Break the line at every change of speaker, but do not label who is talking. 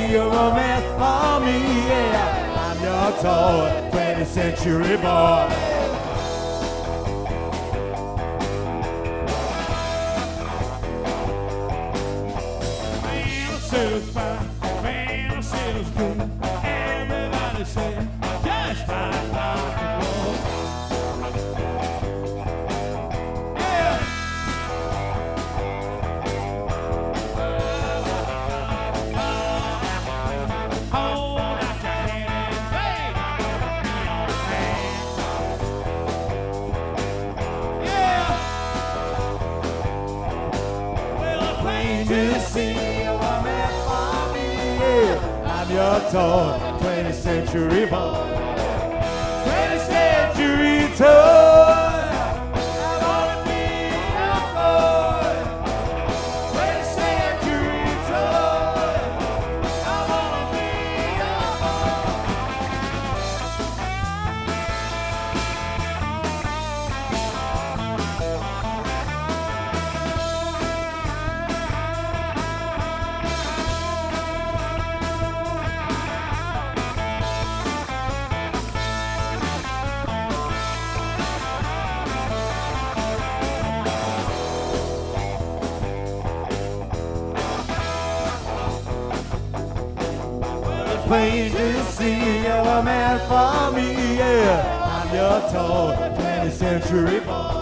you're a man for me, yeah. I'm your toy, 20th century boy. Man, I said it's fine, man, I said it's good. Everybody said, just like rock and roll. Yeah. Hold out your hand and baby, be on hand. Yeah. Well, it's plain to see you're a man for me, yeah. I'm your toy, 20th century boy. 20th century toy. I wanna be your boy. 20th century toy. I wanna be your plain to see you're a man for me, yeah. I'm your toy, 20th century boy.